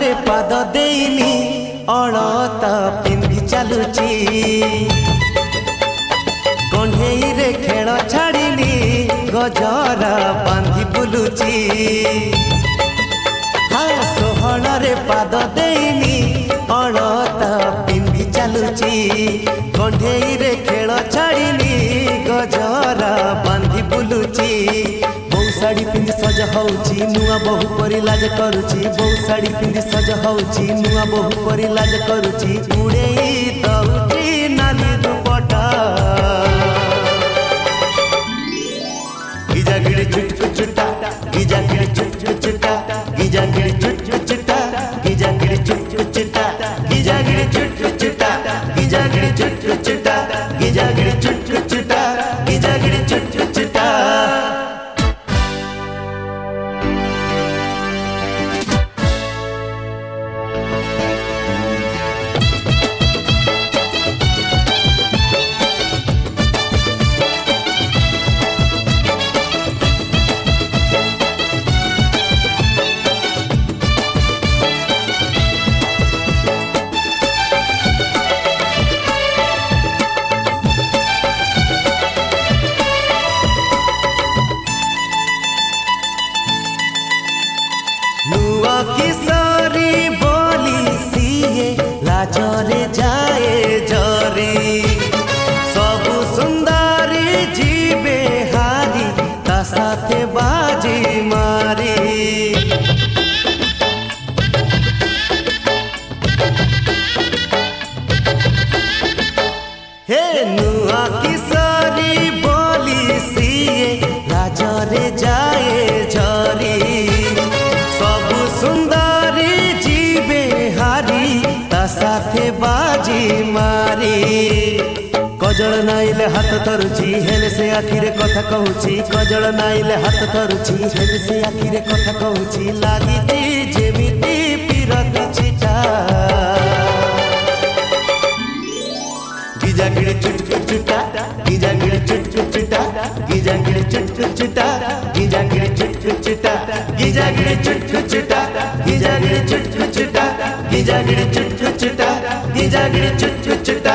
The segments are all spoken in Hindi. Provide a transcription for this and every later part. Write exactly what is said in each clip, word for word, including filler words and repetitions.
रे पाद देनी अड़ता पिंधि चलुची कंढेई रे खेल छाड़िनी गजरा बांधि बुलुची हाँ सोहल रे पाद देनी अड़ता पिंधि चलुची कंढेई रे खेल छाड़िनी गजरा बांधि बुलुची साड़ी पिंधि सज होउची नुआ बहु परी लाज करुची बहु साड़ी पिंधि सज होउची नुआ बहु परी लाज करुची उड़ेई दउची नाली दुपट्टा गिजा गिड़ी चुटकु चुटा गिजा गिड़ी चुटकु चुटा गिजा गिड़ी चुटकु चुटा गिजा गिड़ी चुटकु चुटा गिजा गिड़ी चुटकु चुटा गिजा गिड़ी चुटकु चुटा गिजा गिड़ी चुटकु चुटा गिजा गिड़ी चुटकु चुटा किशोरी बोली सीए लाजरे जाए जरी सबु सुंदरी जीवे हारी ता साथे बाजी मारी हे नुआ किशोरी बोली सीए लाजरे जाए जरी सुंदरी जीवे हारी ता साथे बाजी मारी कजल नाइले हाथ धरुची हेले से आखिरे कथा कहूची कजल नाइले हाथ धरुची हेले से आखिरे कथा कहूची लागिती जेमिति पिरती चिटा गिजा गिड़ी चुटकु चुटा गिजा गिड़ी चुटकु चुटा गिजा गिड़ी चुटकु चुटा गिजा गिड़ी चुटकु चुटा गिजा गिड़ी चुटकु चुटा गिजा गिड़ी चुटकु चुटा गिजा गिड़ी चुटकु चुटा गिजा गिड़ी चुटकु चुटा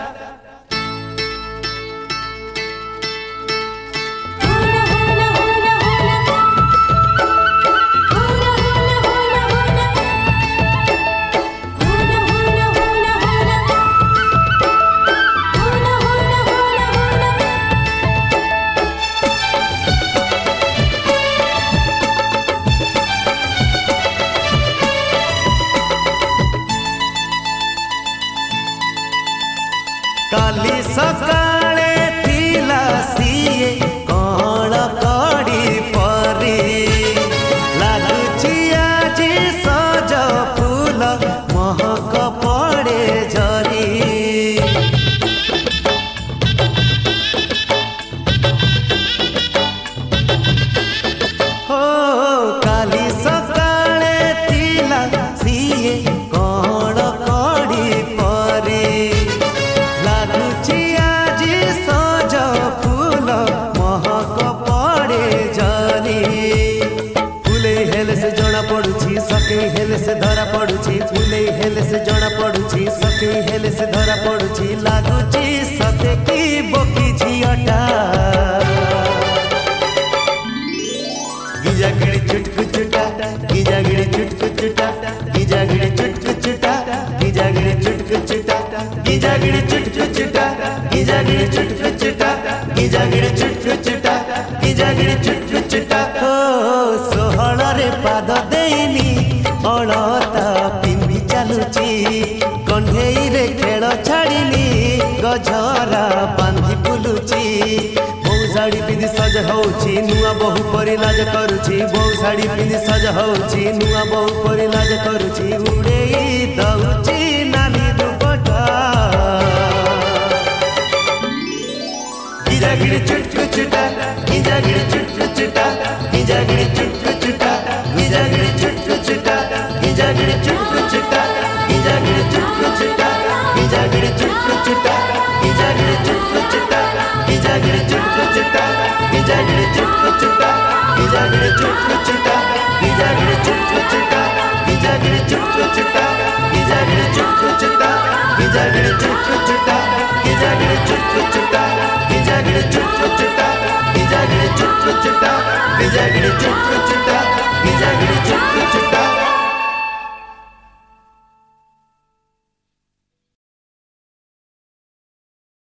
काली सकाळे थिला सीए कण कड़ी परी लागुची आजी सज फूल महक पड़े झरी हो काली सकाळे थिला सीए कण कड़ी परी सज फूल महक पड़े जरी फूले हेले से जना पड़ुची सके हेले से धरा पड़ुची फूले हेले से जना पड़ुची सके हेले से धरा पड़ुची लागुची सते की बोकी झियटा गिजा गिड़ी चुटकु चुटा गिजा गिड़ी चुटकु चुटा गिजा गिड़ी चुटकु चुटा गिजा गिड़ी चुटकु चुटा गिजा गिड़ी चुटकु चुटा गिजा गिड़ी चुटकु चुटा गिजा गिड़ी चुटकु चुटा गिजा गिड़ी चुटकु चुटा हो सोहल रे पाद देनी अड़ता पिंधि चलुची कंढेई रे खेल छाड़िनी गजरा बांधि बुलुची बहु साड़ी पिंधि सज होउची नुआ बहु परी लाज करुची बहु साड़ी पिंधि सज होउची नुआ बहु परी लाज करुची उड़ेई दउची नाली दुपट्टा गिजा गिड़ी चुटकु चुटा गिजा गिड़ी चुटकु चुटा गिजा गिड़ी चुटकु चुटा गिजा गिड़ी चुटकु चुटा गिजा गिड़ी चुटकु चुटा गिजा गिड़ी चुटकु चुटा गिजा गिड़ी चुटकु चुटा गिजा गिड़ी चुटकु चुटा गिजा गिड़ी चुटकु चुटा गिजा गिड़ी चुटकु चुटा गिजा गिड़ी चुटकु चुटा गिजा गिड़ी चुटकु चुटा गिजा गिजागिड़ी चुटकु चुटा गिजागिड़ी चुटकु चुटा गिजागिड़ी चुटकु चुटा गिजागिड़ी चुटकु चुटा गिजागिड़ी चुटकु चुटा गिजागिड़ी चुटकु चुटा गिजागिड़ी चुटकु चुटा